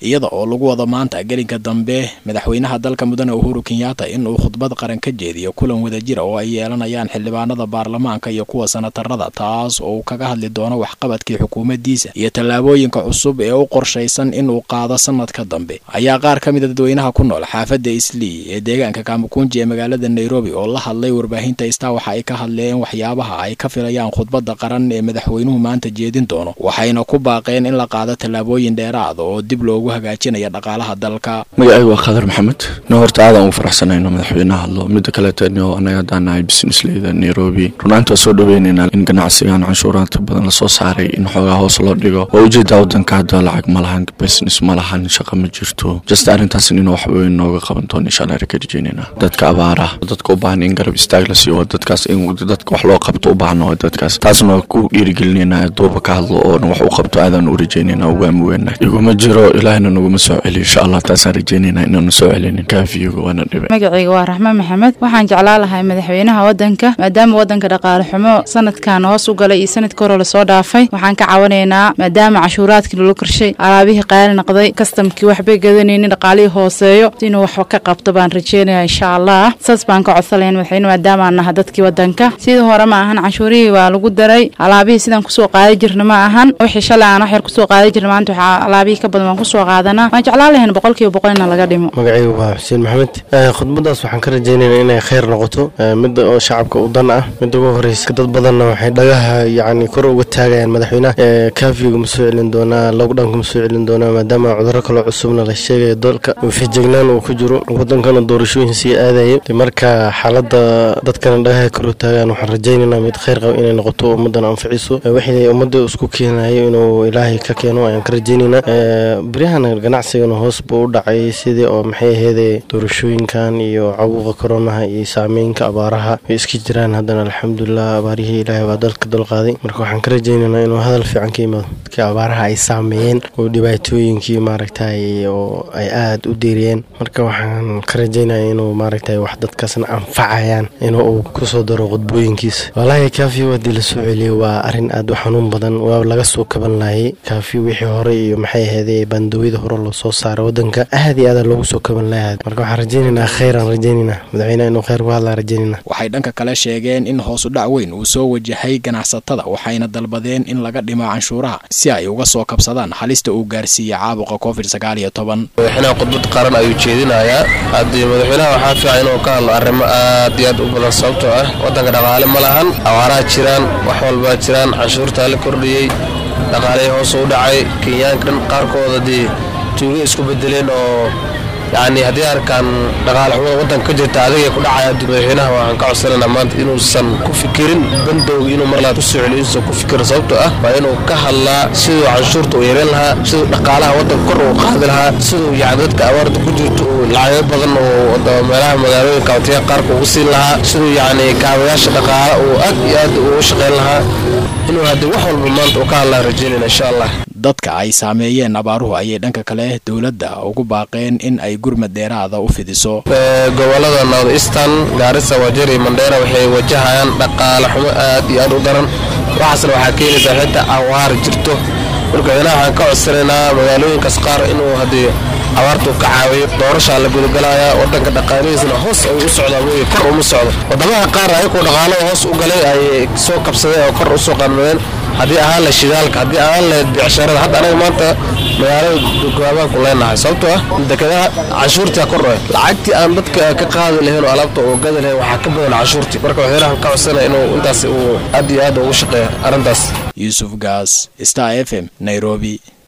iyada oo lagu wada maanta gelinka dambe madaxweynaha dalka mudane Uhuru Kenyatta in uu khudbad qaran ka jeediyo kulan wadajir oo ay yeelanayaan xildhibaanada baarlamaanka iyo kuwa senatarada taas oo kaga hadli doono waxqabadkii xukuumaddiisa iyo tallaabooyinka cusub ee u qorshaysan in uu qaado sanadka dambe ayaa qaar ka mid ah dadweynaha ku nool xaafadda Islii ee deegaanka Kamukunji ee magaalada Nairobi oo la hadlay warbaahinta Star waxa ay ka hadleen waxyaabaha ay ka filayaan khudbadda qaran ee madaxweynuhu maanta jeedin doono waxayna ku baaqeen in la qaado tallaabooyin dheeraad oo dib loogu hagaajinayo dhaqaalaha dalka. magacaygu waa Khadar Maxamed horta aad aan u faraxsanahay madaxweynaha hadlo mid kale taanoo anaga daanahay business leader Nairobi runta soo dhaweynayna in ganacsigan canshuuraadka badan la soo saaray in xoogaa hoos loo dhigo oo ujeedada wadanka hadda lacag ma lahan business ma lahan shaqo ma jirto just arintaas in wax weyn nooga qaban doono insha Allah rajaynaynaa dadka abaara dadka u baahan in garab istaag la siiyo dadkaas in dadka wax loo qabto u baahan dadkaas taasna ku dhiirigelinayna dooba ka hadlo oo wax u qabto aadan u rajaynaynaa uga muweena iguma jiro ilaahna nagu soo celiyo insha Allah taas rajaynaynaa inaan soo celinin kaafiyo wana dhibay. magacaygu waa Raxmaan Maxamed waxaan jeclaan lahaa madaxweynaha wadanka maadaama wadanka dhaqaale xumo sanadkan hoos u galay iyo sanadkii hore la soo dhaafay waxaan ka caawinaynaa maadaama cashuuraadkii loo korshay alaabihii qaali noqday customkii waxba gadanaynin dhaqaalihii hooseeyo inuu wax ka qabto baan rajaynayaa insha Allah saas baan ka codsanayn madaxweynaha maadaama aan nahay dadkii wadanka sidoo hore ma ahan cashuurihii waa lagu daray alaabihii sidan ku soo qaadi jirnay ma ahan wixii shalay aan wax yar ku soo qaadi jirnay maanta waxa alaabihii ka badan waan ku soo qaadanaa ma jeclaan lahayn 100% in laga dhimo. magacaygu waa Xuseen Maxamed khudbadaas waxaan ka rajaynaynaa inay khayr noqoto mid oo shacabka u dan ah mid ugu horeysa dad badan waxay dhagaha yani kor uga taagayaan madaxweynaha kaafiga ma soo celin doona lockdown ma soo celin doona maadaama cudurro kale cusubna la sheegay dalka feejignaan uu ku jiro wadankana doorashooyin si aadayo marka xaaladda dadkana dhagaha kor u taagaan waxaan rajaynaynaa mid khayr qab inay noqoto ummadan anficiso wixii ummadda isku keenayo inuu ilaahay ka keeno ayaan ka rajaynaynaa bariyahan ganacsigan hoos buu u dhacay sidii oo maxay ahayd doorashooyinkan iyo cawuqa koronaha iyo saameynka abaaraha ay iska jiraan haddana alxamdulillah abaarihii ilaahay waa dalka dulqaaday marka waxaan ka rajaynaynaa inuu hadal fiican ka yimaado dadka abaaraha ay saameeyeen oo dhibaatooyinkii maaragtay oo ay aad u deeriyeen marka waxaan ka rajaynayaa inuu maaragtay wax dadkaasna anfacayaan inuu ku soo daro qodbooyinkiisa walahi kaafi wadii la soo celiyo waa arin aad u xanuun badan waa laga soo kaban lahay kaafi wixii hore iyo maxay ahayd bandowida hore loo soo saaray wadanka aad iyo aad loogu soo kaban lahay marka waxaan rajaynaynaa khayran rajaynaynaa madaxweynaha inuu khayr ku hadla rajaynaynaa. waxay dhanka kale sheegeen in hoos u dhac weyn uu soo wajahay ganacsatada waxayna dalbadeen in laga dhimo canshuuraha si ay uga soo kabsadaan halista uu gaarsiiyay caabuqa COVID-19. madaxweynaha khudbad qaran ayuu jeedinayaa hadii madaxweynaha waxaa fiican inuu ka hadlo arrimo aad iyo aad u badan sababtoo ah wadanka dhaqaale ma lahan awaaraha jiraan wax walba jiraan canshuurta la kordhiyay dhaqaale hoos u dhacay Kenyaankan qaarkood hadii tuugo isku bedeleen oo يعني هدي أركان دقال حوار وطن كجرت هذه كل عاد هنا وعن كعسلنا ما إنه سن كفكرين بندو إنه مرلا تسوي عليه سو كفكر صوته وإنه كهلا سو عن شرط ويرلها سو دقالها وطن كره وقادلها سو يعدد كأورد كجرت العيب بدن وطن ملاها مدارين كوتيا قارك وصلها سو يعني كاوياش دقال وأكيد وشغلها إنه هذا وحول بالمنط وكهلا رجالنا إن شاء الله. dadka ay saameeyeen abaaruhu ayay dhanka kale dawladda ugu baaqeen in ay gurmad dheeraad u fidiso. gobolada North Eastern Garissa Wajir Mandera waxay wajahayaan dhaqaale xumo aad iyo aad u daran waxaasna waxa keenaysa xitaa awaar jirto marka waxaan ka codsanaynaa magaalooyinka qaar inuu hadii abaartu ka caawiyo doorasho la gudgalaya wadanka dhaqaalihiisna hoos ay u socdaan way kor u socdo wadamada qaar ay ku dhaqaalo hoos u galay ay soo kabsadeen oo kor u soo qanmeen hadii aan la shidaalka hadii aan la bicsharada hadda anaga maanta magaalada go'aabaan ku leenahay sababtoo ah dekadaha cashuurta kor lacagtii aan dadka ka qaadi lahayn oo alaabta oo gad lahayn waxa ka badan cashuurtii marka waxaan ka codsanaa inuu intaas uu aad iyo aad ugu shaqeeyo arintaas. Yusuf Gas, Star FM, Nairobi.